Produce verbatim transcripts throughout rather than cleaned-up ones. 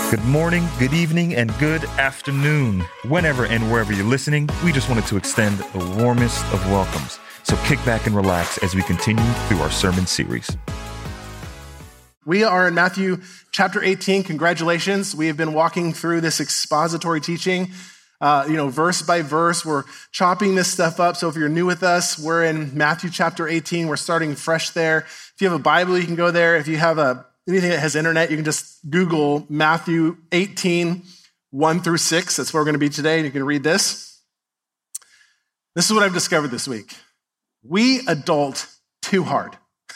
Good morning, good evening, and good afternoon. Whenever and wherever you're listening, we just wanted to extend the warmest of welcomes. So kick back and relax as we continue through our sermon series. We are in Matthew chapter eighteen. Congratulations. We have been walking through this expository teaching, uh, you know, verse by verse. We're chopping this stuff up. So if you're new with us, we're in Matthew chapter eighteen. We're starting fresh there. If you have a Bible, you can go there. If you have a anything that has internet, you can just Google Matthew eighteen, one through six. That's where we're going to be today, and you can read this. This is what I've discovered this week. We adult too hard.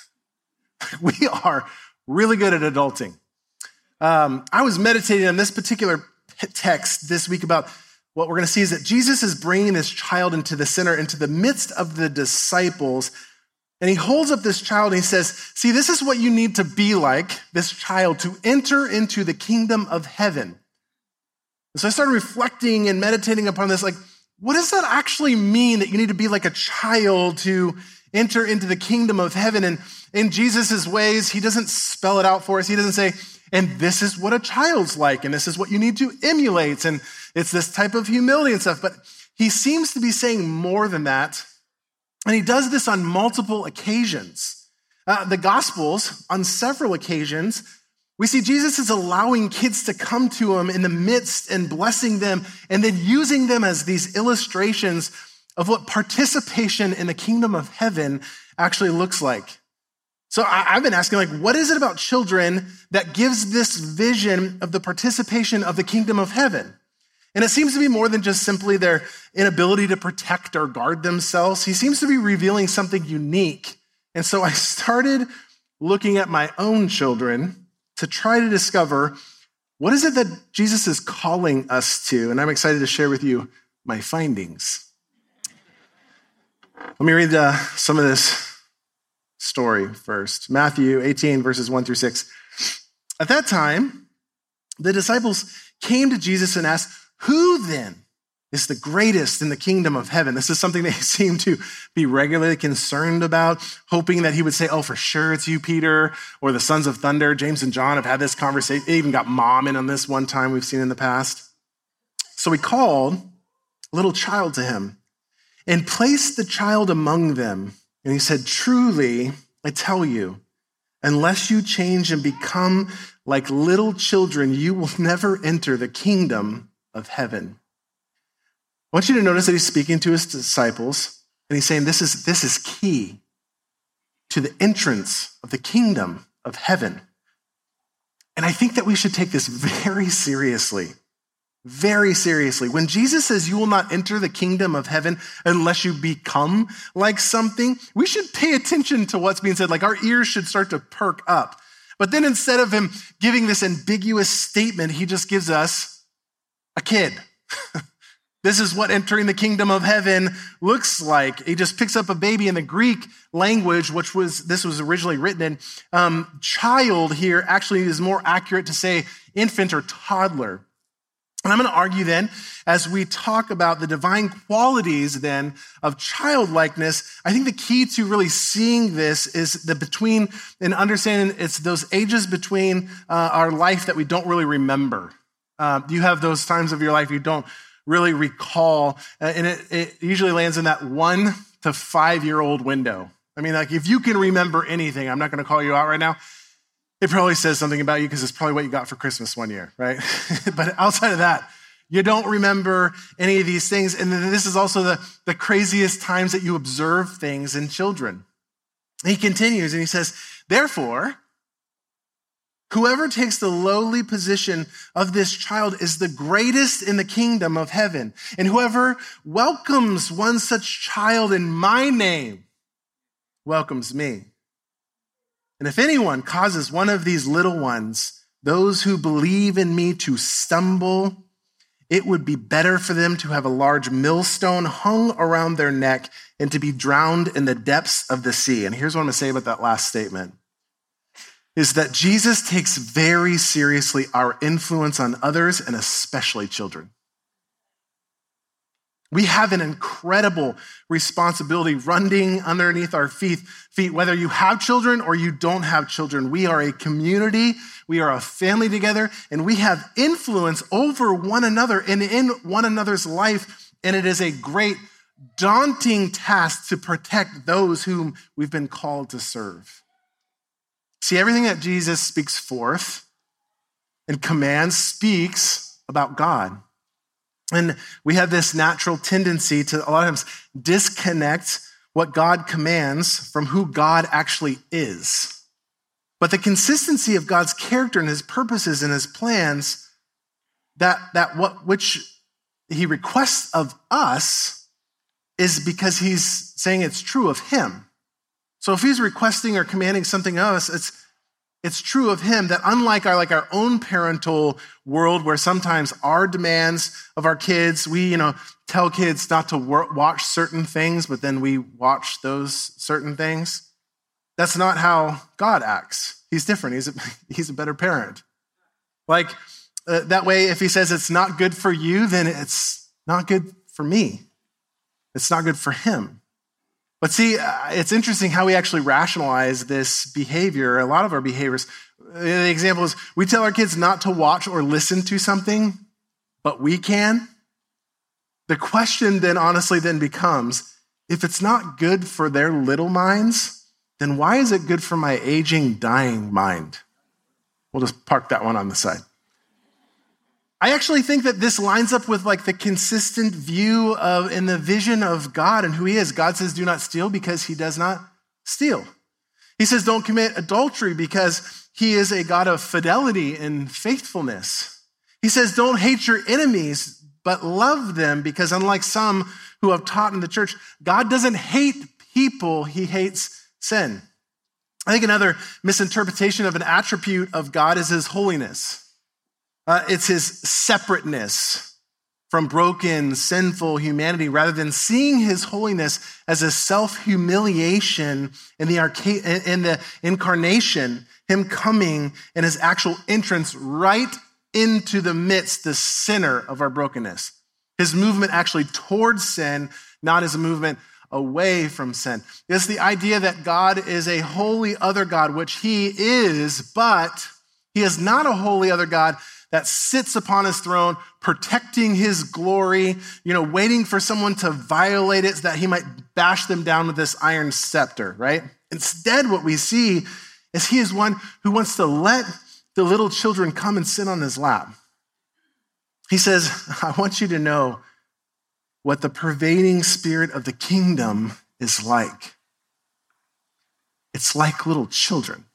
We are really good at adulting. Um, I was meditating on this particular text this week about what we're going to see is that Jesus is bringing this child into the center, into the midst of the disciples. And he holds up this child and he says, see, this is what you need to be like, this child, to enter into the kingdom of heaven. And so I started reflecting and meditating upon this, like, what does that actually mean that you need to be like a child to enter into the kingdom of heaven? And in Jesus' ways, he doesn't spell it out for us. He doesn't say, and this is what a child's like, and this is what you need to emulate, and it's this type of humility and stuff. But he seems to be saying more than that. And he does this on multiple occasions. Uh, the Gospels, on several occasions, we see Jesus is allowing kids to come to him in the midst and blessing them and then using them as these illustrations of what participation in the kingdom of heaven actually looks like. So I, I've been asking, like, what is it about children that gives this vision of the participation of the kingdom of heaven? And it seems to be more than just simply their inability to protect or guard themselves. He seems to be revealing something unique. And so I started looking at my own children to try to discover what is it that Jesus is calling us to. And I'm excited to share with you my findings. Let me read uh, some of this story first. Matthew eighteen, verses one through six. At that time, the disciples came to Jesus and asked, who then is the greatest in the kingdom of heaven? This is something they seem to be regularly concerned about, hoping that he would say, oh, for sure it's you, Peter, or the sons of thunder. James and John have had this conversation. They even got mom in on this one time we've seen in the past. So he called a little child to him and placed the child among them. And he said, truly, I tell you, unless you change and become like little children, you will never enter the kingdom of heaven. I want you to notice that he's speaking to his disciples, and he's saying this is, this is key to the entrance of the kingdom of heaven. And I think that we should take this very seriously, very seriously. When Jesus says you will not enter the kingdom of heaven unless you become like something, we should pay attention to what's being said. Like our ears should start to perk up. But then instead of him giving this ambiguous statement, he just gives us a kid. This is what entering the kingdom of heaven looks like. He just picks up a baby in the Greek language, which was, this was originally written in. Um, child here actually is more accurate to say infant or toddler. And I'm going to argue then, as we talk about the divine qualities then of childlikeness, I think the key to really seeing this is the between and understanding it's those ages between uh, our life that we don't really remember. Uh, you have those times of your life you don't really recall, uh, and it, it usually lands in that one to five-year-old window. I mean, like if you can remember anything, I'm not going to call you out right now, it probably says something about you because it's probably what you got for Christmas one year, right? But outside of that, you don't remember any of these things. And then this is also the, the craziest times that you observe things in children. He continues and he says, therefore, whoever takes the lowly position of this child is the greatest in the kingdom of heaven. And whoever welcomes one such child in my name welcomes me. And if anyone causes one of these little ones, those who believe in me, to stumble, it would be better for them to have a large millstone hung around their neck and to be drowned in the depths of the sea. And here's what I'm going to say about that last statement. Is that Jesus takes very seriously our influence on others and especially children. We have an incredible responsibility running underneath our feet, feet, whether you have children or you don't have children. We are a community, we are a family together, and we have influence over one another and in one another's life. And it is a great, daunting task to protect those whom we've been called to serve. See, everything that Jesus speaks forth and commands speaks about God. And we have this natural tendency to a lot of times disconnect what God commands from who God actually is. But the consistency of God's character and his purposes and his plans, that, that what which he requests of us is because he's saying it's true of him. So if he's requesting or commanding something of us, it's It's true of him that unlike our like our own parental world, where sometimes our demands of our kids, we you know tell kids not to wor- watch certain things, but then we watch those certain things. That's not how God acts. He's different. He's a, he's a better parent. Like uh, that way, if he says it's not good for you, then it's not good for me. It's not good for him. But see, it's interesting how we actually rationalize this behavior, a lot of our behaviors. The example is we tell our kids not to watch or listen to something, but we can. The question then honestly then becomes, if it's not good for their little minds, then why is it good for my aging, dying mind? We'll just park that one on the side. I actually think that this lines up with like the consistent view of in the vision of God and who he is. God says, do not steal because he does not steal. He says, don't commit adultery because he is a God of fidelity and faithfulness. He says, don't hate your enemies, but love them, because unlike some who have taught in the church, God doesn't hate people, he hates sin. I think another misinterpretation of an attribute of God is his holiness. Uh, it's his separateness from broken, sinful humanity, rather than seeing his holiness as a self-humiliation in the, arca- in the incarnation, him coming and his actual entrance right into the midst, the center of our brokenness. His movement actually towards sin, not as a movement away from sin. It's the idea that God is a holy other God, which he is, but he is not a holy other God that sits upon his throne, protecting his glory, you know, waiting for someone to violate it so that he might bash them down with this iron scepter, right? Instead, what we see is he is one who wants to let the little children come and sit on his lap. He says, I want you to know what the pervading spirit of the kingdom is like. It's like little children.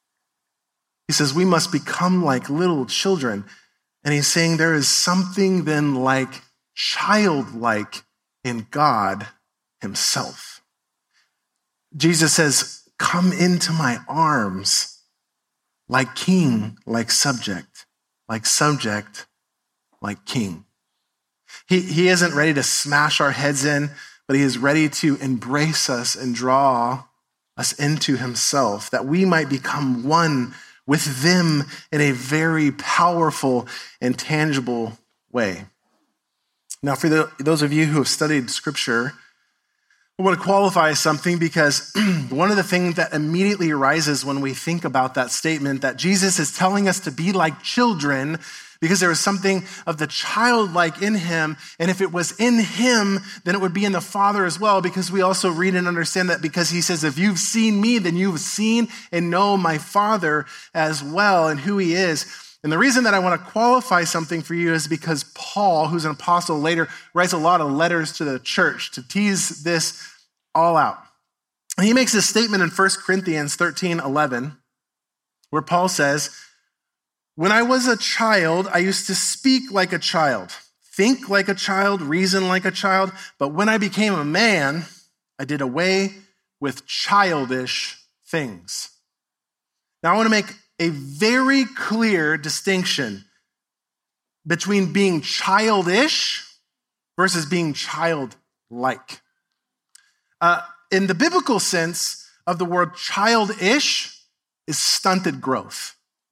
He says, we must become like little children. And he's saying there is something then like childlike in God himself. Jesus says, come into my arms like king, like subject, like subject, like king. He, he isn't ready to smash our heads in, but he is ready to embrace us and draw us into himself, that we might become one with them in a very powerful and tangible way. Now, for the, those of you who have studied scripture, I want to qualify something, because one of the things that immediately arises when we think about that statement, that Jesus is telling us to be like children, because there is something of the childlike in him. And if it was in him, then it would be in the Father as well, because we also read and understand that because he says, if you've seen me, then you've seen and know my Father as well and who he is. And the reason that I want to qualify something for you is because Paul, who's an apostle later, writes a lot of letters to the church to tease this all out. And he makes this statement in First Corinthians thirteen eleven, where Paul says, when I was a child, I used to speak like a child, think like a child, reason like a child. But when I became a man, I did away with childish things. Now, I want to make a very clear distinction between being childish versus being childlike. Uh, in the biblical sense of the word childish is stunted growth.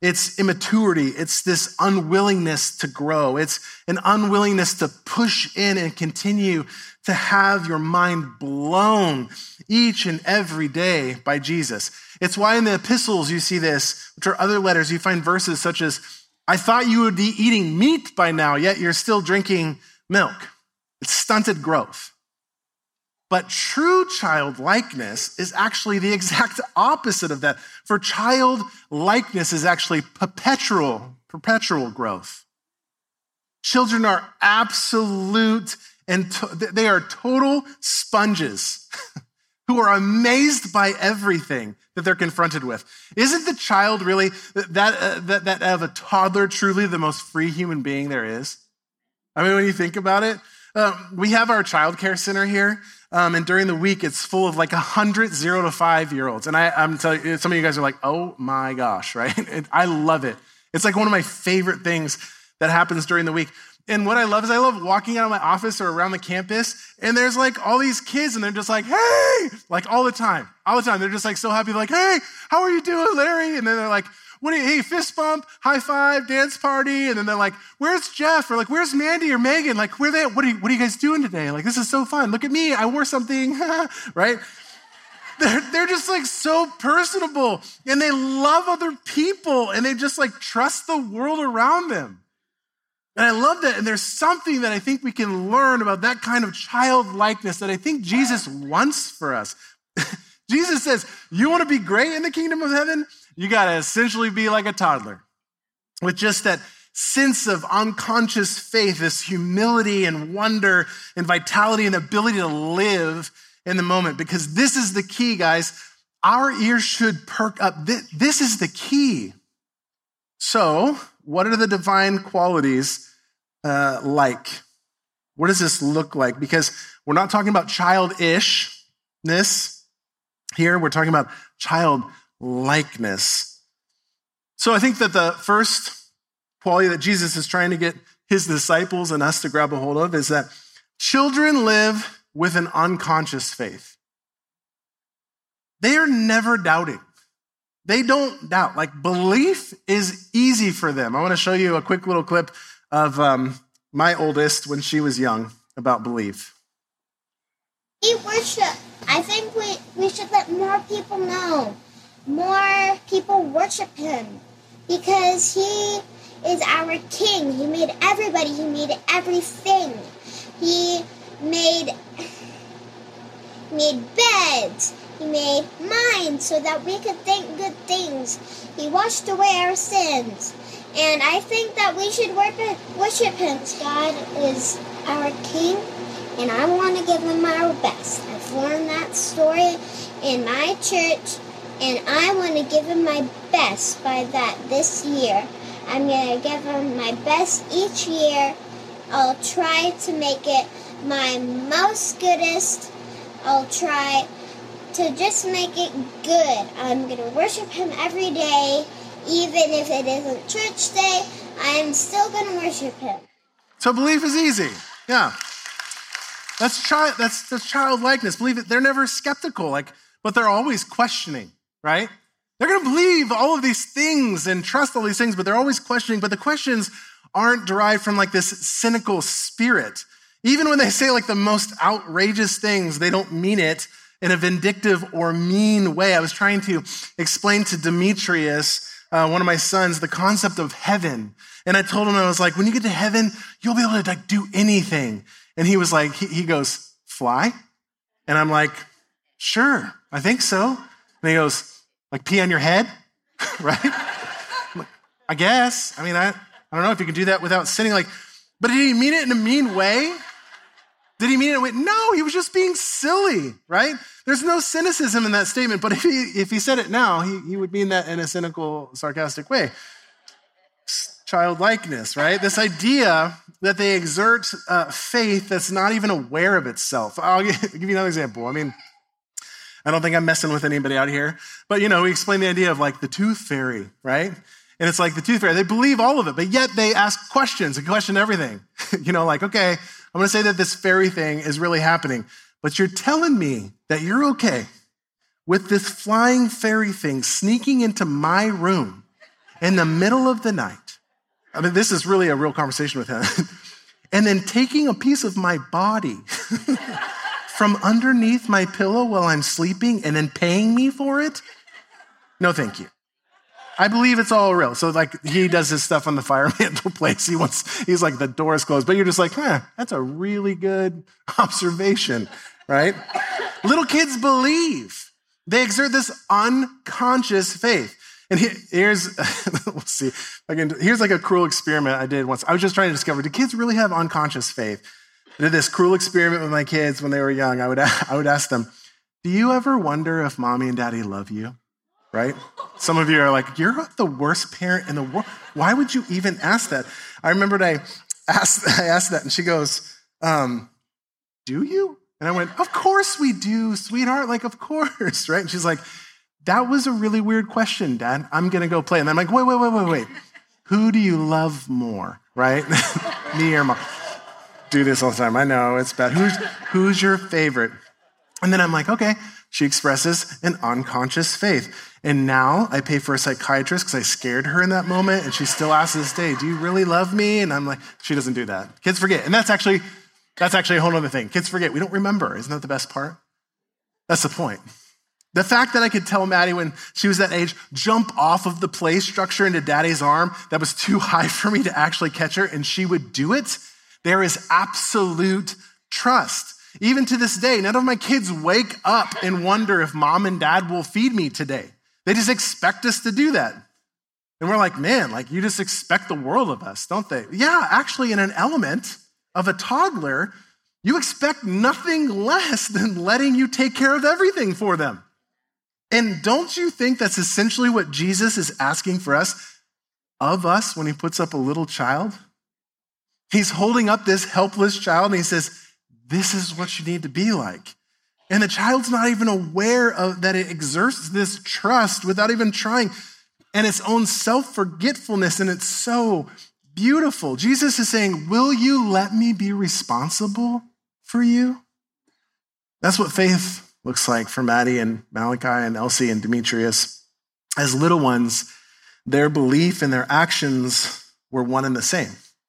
It's immaturity. It's this unwillingness to grow. It's an unwillingness to push in and continue to have your mind blown each and every day by Jesus. It's why in the epistles you see this, which are other letters, you find verses such as, I thought you would be eating meat by now, yet you're still drinking milk. It's stunted growth. But true childlikeness is actually the exact opposite of that. For childlikeness is actually perpetual, perpetual growth. Children are absolute and to, they are total sponges who are amazed by everything that they're confronted with. Isn't the child really, that, uh, that, that of a toddler, truly the most free human being there is? I mean, when you think about it, um, we have our child care center here. Um, and during the week, it's full of like a hundred zero to five year olds. And I, I'm telling you, some of you guys are like, oh my gosh, right? It, I love it. It's like one of my favorite things that happens during the week. And what I love is I love walking out of my office or around the campus, and there's like all these kids, and they're just like, hey, like all the time, all the time. They're just like so happy, like, hey, how are you doing, Larry? And then they're like, what do you, hey, fist bump, high five, dance party. And then they're like, where's Jeff? Or like, where's Mandy or Megan? Like, where they, what are you, what are you guys doing today? Like, this is so fun. Look at me, I wore something, right? They're, they're just like so personable, and they love other people, and they just like trust the world around them. And I love that. And there's something that I think we can learn about that kind of childlikeness that I think Jesus wants for us. Jesus says, you want to be great in the kingdom of heaven? You got to essentially be like a toddler with just that sense of unconscious faith, this humility and wonder and vitality and ability to live in the moment. Because this is the key, guys. Our ears should perk up. This is the key. So, what are the divine qualities uh, like? What does this look like? Because we're not talking about childishness here. We're talking about childlikeness. So I think that the first quality that Jesus is trying to get his disciples and us to grab a hold of is that children live with an unconscious faith. They are never doubting. They don't doubt. Like, belief is easy for them. I want to show you a quick little clip of um, my oldest when she was young about belief. We worship. I think we, we should let more people know. More people worship him because he is our king. He made everybody. He made everything. He made, made beds. He made minds so that we could think good things. He washed away our sins. And I think that we should worship him. God is our king, and I want to give him our best. I've learned that story in my church, and I want to give him my best by that this year. I'm going to give him my best each year. I'll try to make it my most goodest. I'll try to just make it good. I'm going to worship him every day. Even if it isn't church day, I am still going to worship him. So belief is easy. Yeah. That's child, that's, that's childlikeness. Believe it. They're never skeptical, like, but they're always questioning, right? They're going to believe all of these things and trust all these things, but they're always questioning. But the questions aren't derived from like this cynical spirit. Even when they say like the most outrageous things, they don't mean it in a vindictive or mean way. I was trying to explain to Demetrius, uh, one of my sons, the concept of heaven. And I told him, I was like, when you get to heaven, you'll be able to like do anything. And he was like, he, he goes, fly? And I'm like, sure, I think so. And he goes, like pee on your head, right? Like, I guess. I mean, I, I don't know if you can do that without sinning. Like, but did he mean it in a mean way? Did he mean it in a way? No, he was just being silly, right? There's no cynicism in that statement, but if he if he said it now, he, he would mean that in a cynical, sarcastic way. Childlikeness, right? This idea that they exert uh, faith that's not even aware of itself. I'll give you another example. I mean, I don't think I'm messing with anybody out here, but you know, we explain the idea of like the tooth fairy, right? And it's like the tooth fairy, they believe all of it, but yet they ask questions and question everything. You know, like, okay, I'm going to say that this fairy thing is really happening, but you're telling me that you're okay with this flying fairy thing sneaking into my room in the middle of the night. I mean, this is really a real conversation with him. And then taking a piece of my body from underneath my pillow while I'm sleeping and then paying me for it? No, thank you. I believe it's all real. So like he does his stuff on the fire mantle place. He wants, he's like, the door is closed, but you're just like, huh, that's a really good observation, right? Little kids believe. They exert this unconscious faith. And here's, we'll see. Again, here's like a cruel experiment I did once. I was just trying to discover, do kids really have unconscious faith? I did this cruel experiment with my kids when they were young. I would, I would ask them, do you ever wonder if mommy and daddy love you? Right? Some of you are like, you're the worst parent in the world. Why would you even ask that? I remembered I asked, I asked that and she goes, um, do you? And I went, of course we do, sweetheart. Like, of course, right? And she's like, that was a really weird question, Dad. I'm going to go play. And I'm like, wait, wait, wait, wait, wait. Who do you love more, right? Me or mom? Do this all the time. I know, it's bad. Who's, who's your favorite? And then I'm like, okay. She expresses an unconscious faith. And now I pay for a psychiatrist because I scared her in that moment. And she still asks to this day, do you really love me? And I'm like, she doesn't do that. Kids forget. And that's actually, that's actually a whole other thing. Kids forget. We don't remember. Isn't that the best part? That's the point. The fact that I could tell Maddie when she was that age, jump off of the play structure into daddy's arm, that was too high for me to actually catch her, and she would do it. There is absolute trust. Even to this day, none of my kids wake up and wonder if mom and dad will feed me today. They just expect us to do that. And we're like, man, like you just expect the world of us, don't they? Yeah, actually in an element of a toddler, you expect nothing less than letting you take care of everything for them. And don't you think that's essentially what Jesus is asking for us, of us, when he puts up a little child? He's holding up this helpless child and he says, this is what you need to be like. And the child's not even aware of that it exerts this trust without even trying, and its own self-forgetfulness, and it's so beautiful. Jesus is saying, will you let me be responsible for you? That's what faith looks like for Maddie and Malachi and Elsie and Demetrius. As little ones, their belief and their actions were one and the same.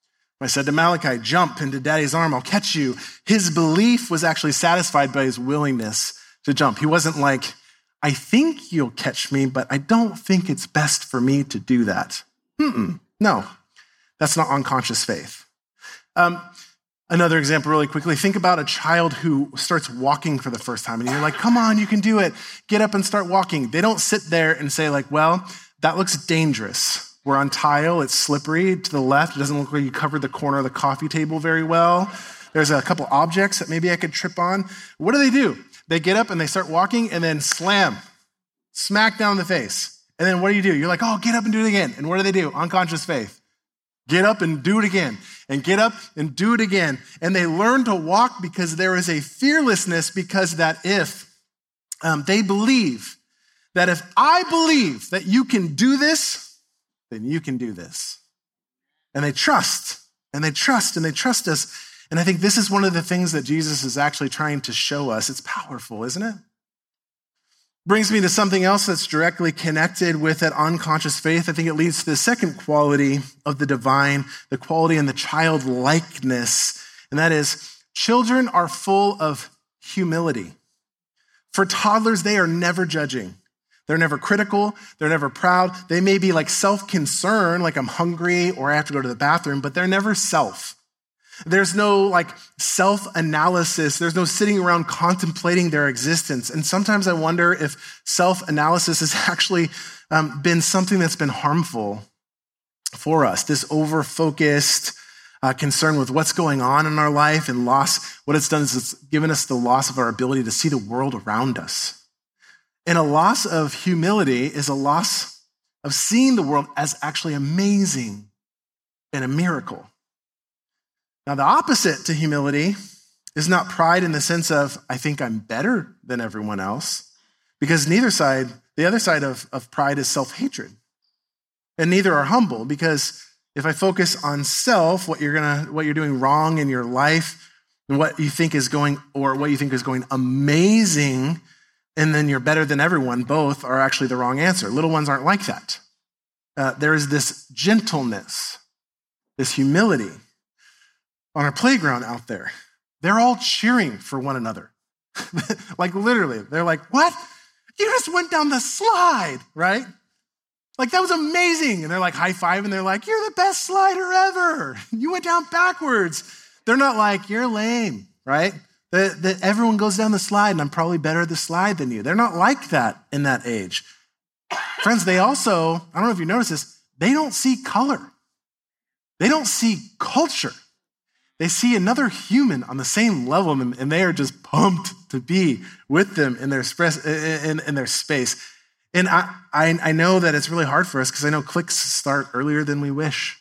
I said to Malachi, jump into daddy's arm, I'll catch you. His belief was actually satisfied by his willingness to jump. He wasn't like, I think you'll catch me, but I don't think it's best for me to do that. Mm-mm. No, that's not unconscious faith. Um, Another example really quickly, think about a child who starts walking for the first time and you're like, come on, you can do it. Get up and start walking. They don't sit there and say like, well, that looks dangerous. We're on tile, it's slippery to the left. It doesn't look like you covered the corner of the coffee table very well. There's a couple objects that maybe I could trip on. What do they do? They get up and they start walking and then slam, smack down the face. And then what do you do? You're like, oh, get up and do it again. And what do they do? Unconscious faith. Get up and do it again, and get up and do it again. And they learn to walk because there is a fearlessness, because that if um, they believe that if I believe that you can do this, then you can do this. And they trust, and they trust, and they trust us. And I think this is one of the things that Jesus is actually trying to show us. It's powerful, isn't it? Brings me to something else that's directly connected with that unconscious faith. I think it leads to the second quality of the divine, the quality in the childlikeness, and that is children are full of humility. For toddlers, they are never judging. They're never critical. They're never proud. They may be like self-concerned, like I'm hungry or I have to go to the bathroom, but they're never self. There's no like self-analysis. There's no sitting around contemplating their existence. And sometimes I wonder if self-analysis has actually um, been something that's been harmful for us. This over-focused uh, concern with what's going on in our life and loss, what it's done is it's given us the loss of our ability to see the world around us. And a loss of humility is a loss of seeing the world as actually amazing and a miracle. Now, the opposite to humility is not pride in the sense of, I think I'm better than everyone else, because neither side, the other side of, of pride is self-hatred. And neither are humble, because if I focus on self, what you're gonna, what you're doing wrong in your life, and what you think is going, or what you think is going amazing, and then you're better than everyone, both are actually the wrong answer. Little ones aren't like that. uh, there is this gentleness, this humility on our playground out there. They're all cheering for one another. Like literally, they're like, what? You just went down the slide, right? Like that was amazing. And they're like high-fiving. They're like, you're the best slider ever. You went down backwards. They're not like, you're lame, right? That, that everyone goes down the slide and I'm probably better at the slide than you. They're not like that in that age. Friends, they also, I don't know if you notice this, they don't see color. They don't see culture. They see another human on the same level and they are just pumped to be with them in their, in, in their space. And I, I, I know that it's really hard for us because I know cliques start earlier than we wish.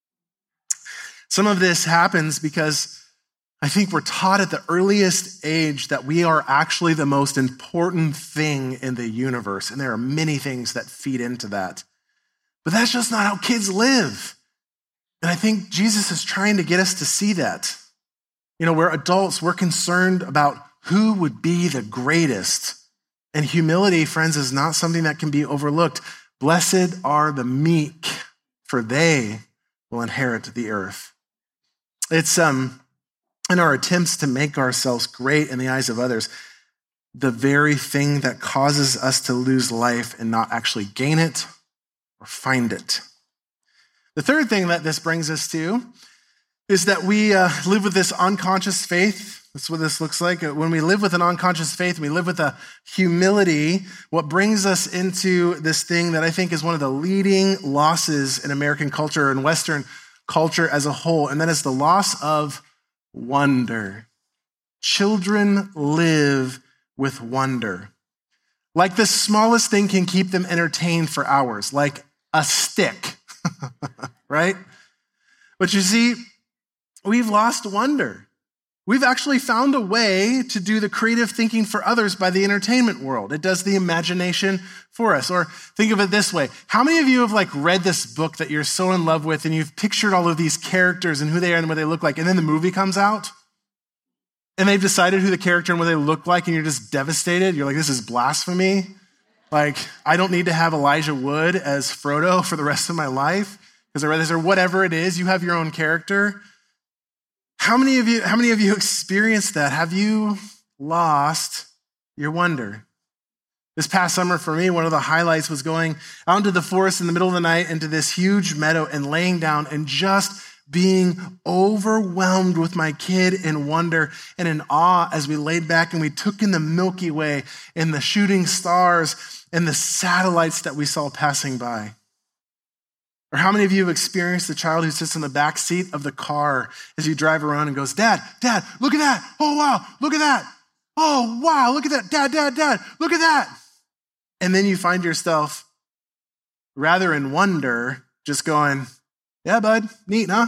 Some of this happens because I think we're taught at the earliest age that we are actually the most important thing in the universe. And there are many things that feed into that. But that's just not how kids live. And I think Jesus is trying to get us to see that. You know, we're adults, we're concerned about who would be the greatest. And humility, friends, is not something that can be overlooked. Blessed are the meek, for they will inherit the earth. It's um, in our attempts to make ourselves great in the eyes of others, the very thing that causes us to lose life and not actually gain it or find it. The third thing that this brings us to is that we uh, live with this unconscious faith. That's what this looks like. When we live with an unconscious faith, we live with a humility. What brings us into this thing that I think is one of the leading losses in American culture and Western culture as a whole, and that is the loss of wonder. Children live with wonder. Like the smallest thing can keep them entertained for hours, like a stick. Right? But you see, we've lost wonder. We've actually found a way to do the creative thinking for others by the entertainment world. It does the imagination for us. Or think of it this way. How many of you have like read this book that you're so in love with and you've pictured all of these characters and who they are and what they look like, and then the movie comes out and they've decided who the character and what they look like and you're just devastated? You're like, this is blasphemy. Like, I don't need to have Elijah Wood as Frodo for the rest of my life because I read this, or whatever it is. You have your own character. How many of you, how many of you experienced that? Have you lost your wonder? This past summer for me, one of the highlights was going out into the forest in the middle of the night into this huge meadow and laying down and just being overwhelmed with my kid in wonder and in awe as we laid back and we took in the Milky Way and the shooting stars and the satellites that we saw passing by. Or how many of you have experienced the child who sits in the back seat of the car as you drive around and goes, Dad, Dad, look at that. Oh, wow, look at that. Oh, wow, look at that. Dad, Dad, Dad, look at that. And then you find yourself rather in wonder, just going, yeah, bud, neat, huh?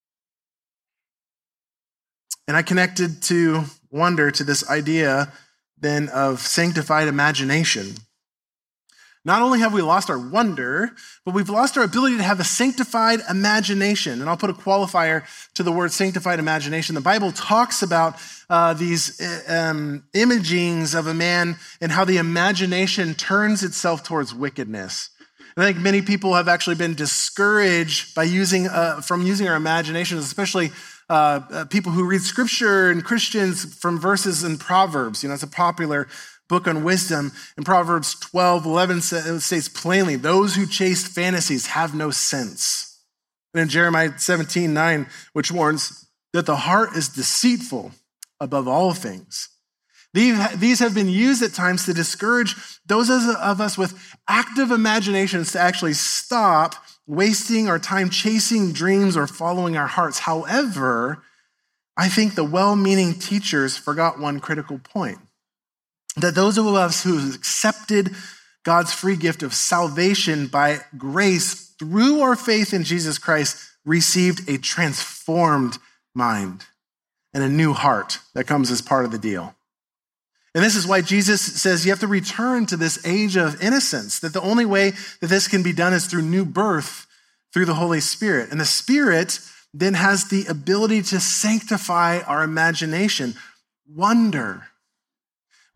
And I connected to wonder to this idea then of sanctified imagination. Not only have we lost our wonder, but we've lost our ability to have a sanctified imagination. And I'll put a qualifier to the word sanctified imagination. The Bible talks about uh, these um, imagings of a man and how the imagination turns itself towards wickedness. And I think many people have actually been discouraged by using uh, from using our imaginations, especially uh, uh, people who read scripture and Christians from verses in Proverbs. You know, it's a popular book on wisdom. In Proverbs twelve eleven, it states plainly, those who chase fantasies have no sense. And in Jeremiah seventeen nine, which warns that the heart is deceitful above all things. These have been used at times to discourage those of us with active imaginations to actually stop wasting our time chasing dreams or following our hearts. However, I think the well-meaning teachers forgot one critical point. That those of us who have accepted God's free gift of salvation by grace through our faith in Jesus Christ received a transformed mind and a new heart that comes as part of the deal. And this is why Jesus says you have to return to this age of innocence, that the only way that this can be done is through new birth, through the Holy Spirit. And the Spirit then has the ability to sanctify our imagination, wonder.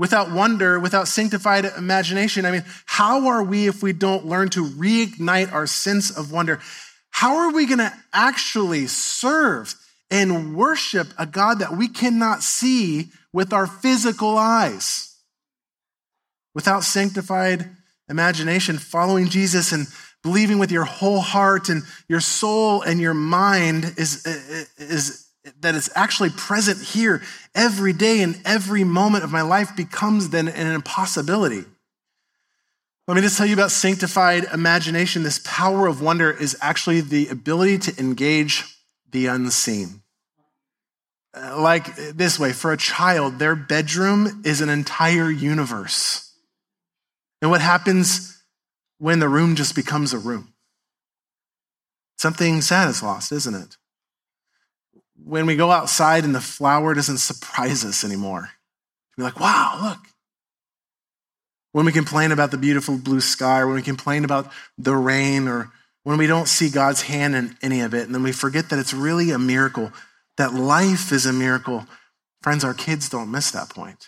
Without wonder, without sanctified imagination, I mean, how are we if we don't learn to reignite our sense of wonder? How are we going to actually serve and worship a God that we cannot see with our physical eyes? Without sanctified imagination, following Jesus and believing with your whole heart and your soul and your mind is, is that it's actually present here every day and every moment of my life becomes then an impossibility. Let me just tell you about sanctified imagination. This power of wonder is actually the ability to engage the unseen. Like this way, for a child, their bedroom is an entire universe. And what happens when the room just becomes a room? Something sad is lost, isn't it? When we go outside and the flower doesn't surprise us anymore. We're like, wow, look. When we complain about the beautiful blue sky, or when we complain about the rain, or when we don't see God's hand in any of it, and then we forget that it's really a miracle, that life is a miracle. Friends, our kids don't miss that point.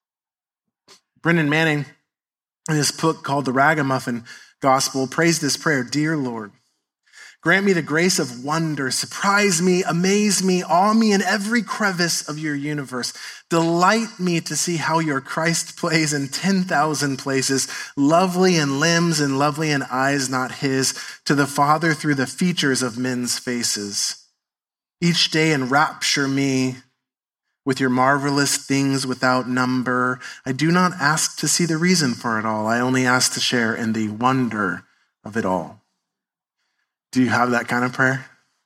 Brendan Manning, in this book called The Ragamuffin Gospel, prays this prayer: Dear Lord, grant me the grace of wonder, surprise me, amaze me, awe me in every crevice of your universe. Delight me to see how your Christ plays in ten thousand places, lovely in limbs and lovely in eyes not his, to the Father through the features of men's faces. Each day enrapture me with your marvelous things without number. I do not ask to see the reason for it all. I only ask to share in the wonder of it all. Do you have that kind of prayer?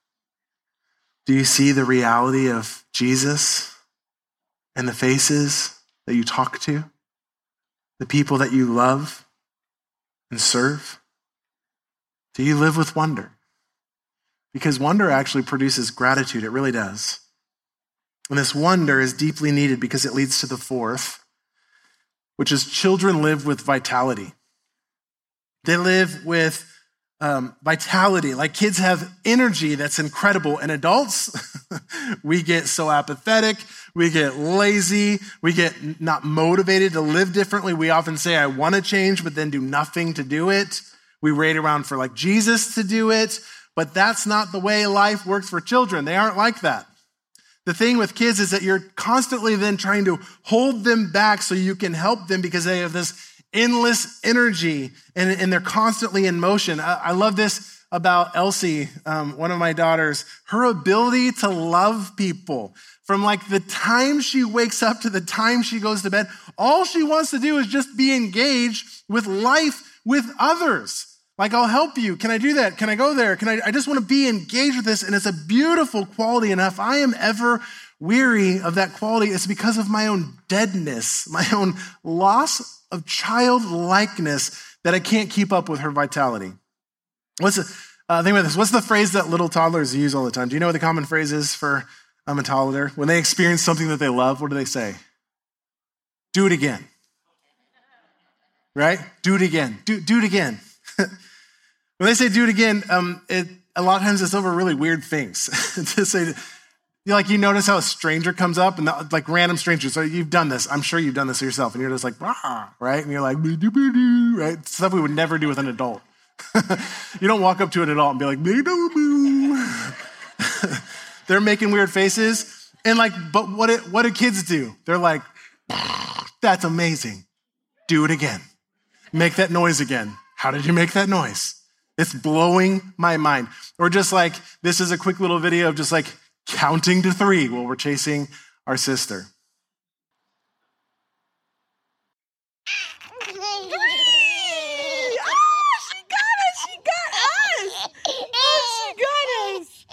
Do you see the reality of Jesus and the faces that you talk to, the people that you love and serve? Do you live with wonder? Because wonder actually produces gratitude. It really does. And this wonder is deeply needed because it leads to the fourth, which is children live with vitality. They live with Um, vitality. Like kids have energy that's incredible, and adults, we get so apathetic, we get lazy, we get not motivated to live differently. We often say, I want to change, but then do nothing to do it. We wait around for like Jesus to do it, but that's not the way life works for children. They aren't like that. The thing with kids is that you're constantly then trying to hold them back so you can help them because they have this endless energy, and, and they're constantly in motion. I, I love this about Elsie, um, one of my daughters, her ability to love people. From like the time she wakes up to the time she goes to bed, all she wants to do is just be engaged with life with others. Like, I'll help you. Can I do that? Can I go there? Can I, I just want to be engaged with this. And it's a beautiful quality. And if I am ever weary of that quality, it's because of my own deadness, my own loss of childlikeness, that I can't keep up with her vitality. What's the, uh, think about this. What's the phrase that little toddlers use all the time? Do you know what the common phrase is for um, a toddler? When they experience something that they love, what do they say? Do it again. Right? Do it again. Do, do it again. When they say do it again, um, it, a lot of times it's over really weird things. To say, you like you notice how a stranger comes up and the, like random strangers. So you've done this. I'm sure you've done this yourself, and you're just like, rah, right? And you're like, right? Stuff we would never do with an adult. You don't walk up to an adult and be like, they're making weird faces, and like, but what it, what do kids do? They're like, that's amazing. Do it again. Make that noise again. How did you make that noise? It's blowing my mind. Or just like, this is a quick little video of just like counting to three while we're chasing our sister. Oh, she got us! She got us! Oh, she got us!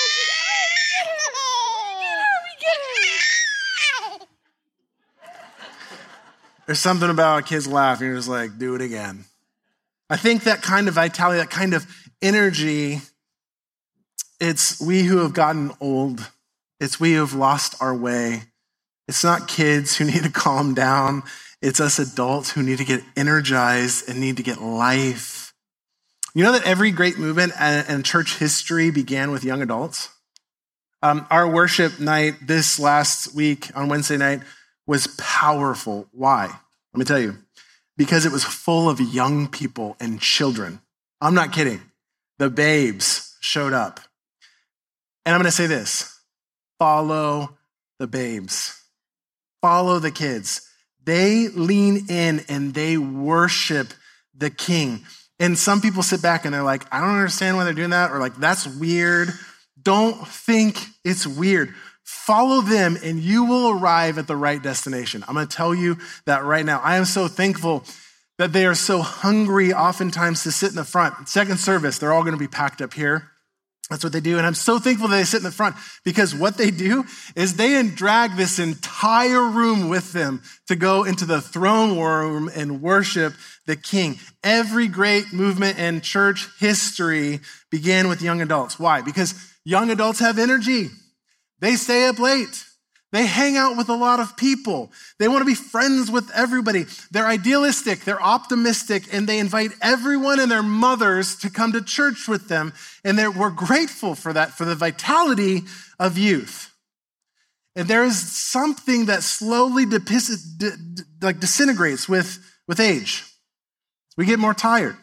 We get her! We get her! There's something about a kid's laugh, and you're just like, do it again. I think that kind of vitality, that kind of energy, it's we who have gotten old. It's we who have lost our way. It's not kids who need to calm down. It's us adults who need to get energized and need to get life. You know that every great movement and church history began with young adults? Um, our worship night this last week on Wednesday night was powerful. Why? Let me tell you. Because it was full of young people and children. I'm not kidding. The babes showed up. And I'm going to say this. Follow the babes. Follow the kids. They lean in and they worship the King. And some people sit back and they're like, I don't understand why they're doing that, or like, that's weird. Don't think it's weird. Follow them and you will arrive at the right destination. I'm going to tell you that right now. I am so thankful that they are so hungry oftentimes to sit in the front. Second service, they're all going to be packed up here. That's what they do. And I'm so thankful that they sit in the front, because what they do is they drag this entire room with them to go into the throne room and worship the King. Every great movement in church history began with young adults. Why? Because young adults have energy. They stay up late. They hang out with a lot of people. They want to be friends with everybody. They're idealistic, they're optimistic, and they invite everyone and their mothers to come to church with them. And we're grateful for that, for the vitality of youth. And there is something that slowly depis- d- d- like disintegrates with, with age. We get more tired.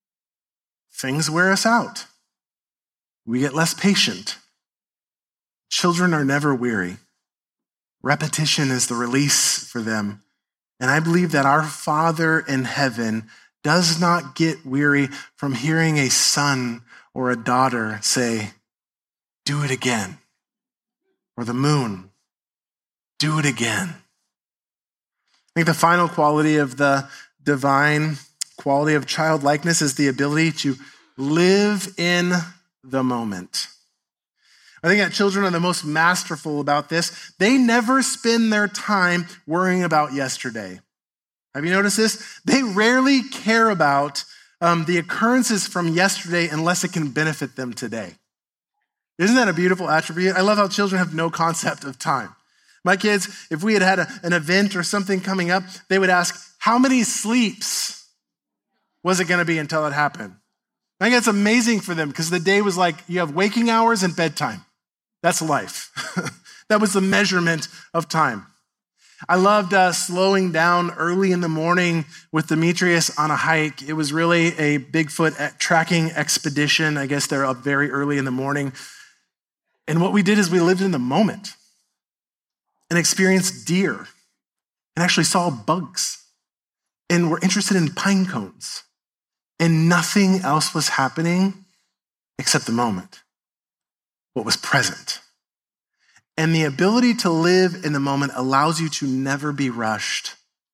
Things wear us out. We get less patient. Children are never weary. Repetition is the release for them. And I believe that our Father in heaven does not get weary from hearing a son or a daughter say, do it again. Or the moon, do it again. I think the final quality of the divine quality of childlikeness is the ability to live in the moment. I think that children are the most masterful about this. They never spend their time worrying about yesterday. Have you noticed this? They rarely care about um, the occurrences from yesterday unless it can benefit them today. Isn't that a beautiful attribute? I love how children have no concept of time. My kids, if we had had a, an event or something coming up, they would ask, how many sleeps was it going to be until it happened? I think that's amazing for them, because the day was like, you have waking hours and bedtime. That's life. That was the measurement of time. I loved uh, slowing down early in the morning with Demetrius on a hike. It was really a Bigfoot tracking expedition. I guess they're up very early in the morning. And what we did is we lived in the moment and experienced deer and actually saw bugs and were interested in pine cones. And nothing else was happening except the moment. What was present. And the ability to live in the moment allows you to never be rushed,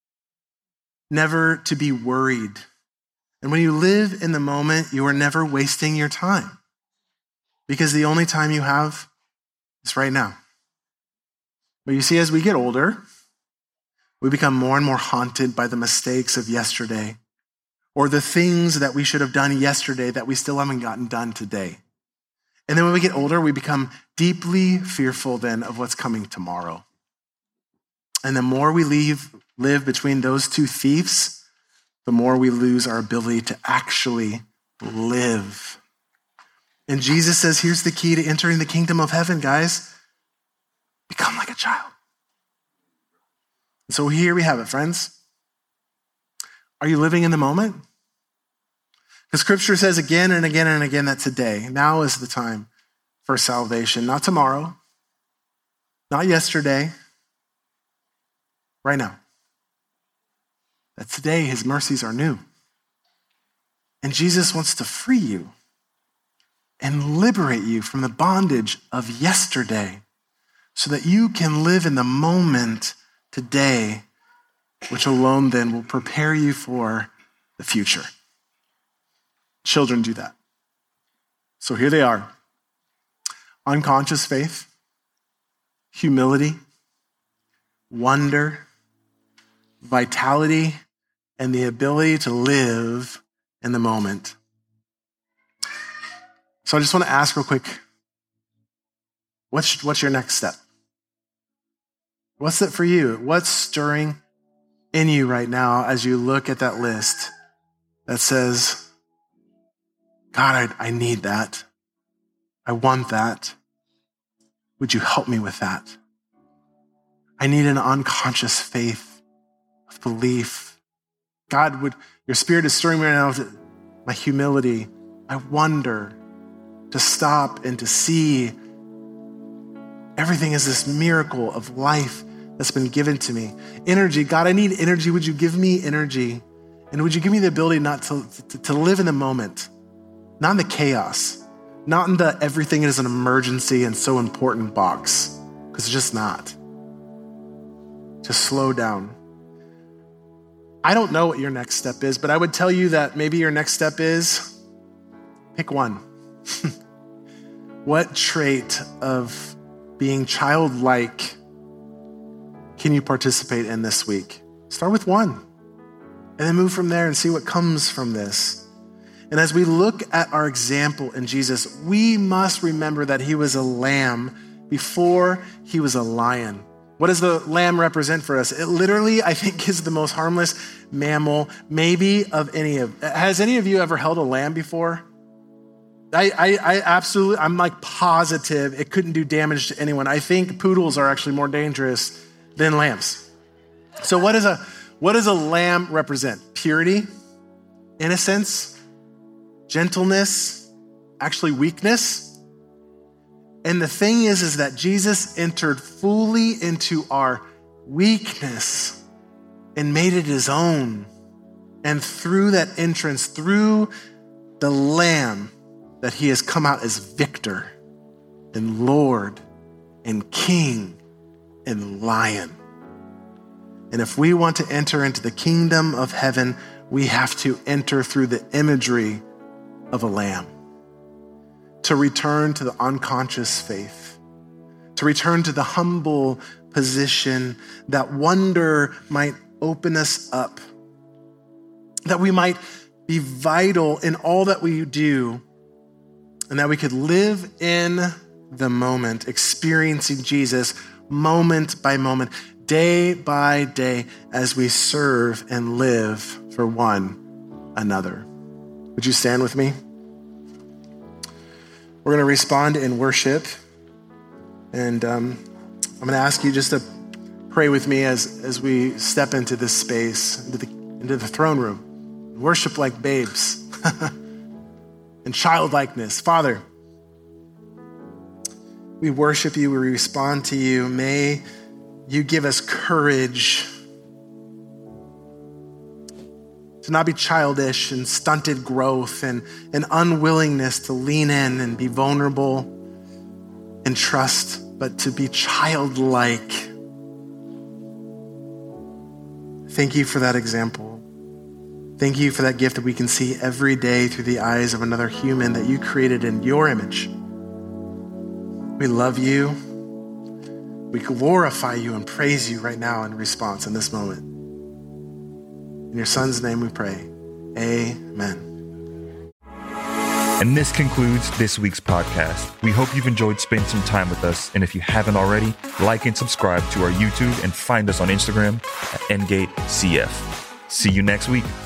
never to be worried. And when you live in the moment, you are never wasting your time, because the only time you have is right now. But you see, as we get older, we become more and more haunted by the mistakes of yesterday, or the things that we should have done yesterday that we still haven't gotten done today. And then when we get older, we become deeply fearful then of what's coming tomorrow. And the more we leave, live between those two thieves, the more we lose our ability to actually live. And Jesus says, here's the key to entering the kingdom of heaven, guys. Become like a child. And so here we have it, friends. Are you living in the moment? Because scripture says again and again and again that today, now is the time for salvation, not tomorrow, not yesterday, right now. That today his mercies are new. And Jesus wants to free you and liberate you from the bondage of yesterday so that you can live in the moment today, which alone then will prepare you for the future. Children do that. So here they are. Unconscious faith, humility, wonder, vitality, and the ability to live in the moment. So I just want to ask real quick, what's, what's your next step? What's it for you? What's stirring in you right now as you look at that list that says, God, I, I need that. I want that. Would you help me with that? I need an unconscious faith of belief. God, would your Spirit is stirring me right now to my humility. I wonder to stop and to see everything is this miracle of life that's been given to me. Energy, God, I need energy. Would you give me energy? And would you give me the ability not to, to, to live in the moment, not in the chaos, not in the everything is an emergency and so important box, because it's just not. Just slow down. I don't know what your next step is, but I would tell you that maybe your next step is pick one. What trait of being childlike can you participate in this week? Start with one and then move from there and see what comes from this. And as we look at our example in Jesus, we must remember that he was a lamb before he was a lion. What does the lamb represent for us? It literally, I think, is the most harmless mammal maybe of any of. Has any of you ever held a lamb before? I, I, I absolutely, I'm like positive it couldn't do damage to anyone. I think poodles are actually more dangerous than lambs. So what is a what does a lamb represent? Purity, innocence, gentleness, actually weakness. And the thing is, is that Jesus entered fully into our weakness and made it his own. And through that entrance, through the lamb, that he has come out as victor and Lord and King and Lion. And if we want to enter into the kingdom of heaven, we have to enter through the imagery of a lamb, to return to the unconscious faith, to return to the humble position that wonder might open us up, that we might be vital in all that we do, and that we could live in the moment, experiencing Jesus moment by moment, day by day, as we serve and live for one another. Would you stand with me? We're going to respond in worship. And um, I'm going to ask you just to pray with me as, as we step into this space, into the, into the throne room. Worship like babes. And childlikeness. Father, we worship you, we respond to you. May you give us courage to not be childish and stunted growth and an unwillingness to lean in and be vulnerable and trust, but to be childlike. Thank you for that example. Thank you for that gift that we can see every day through the eyes of another human that you created in your image. We love you. We glorify you and praise you right now in response in this moment. In your son's name we pray. Amen. And this concludes this week's podcast. We hope you've enjoyed spending some time with us. And if you haven't already, like and subscribe to our YouTube and find us on Instagram at Endgate C F. See you next week.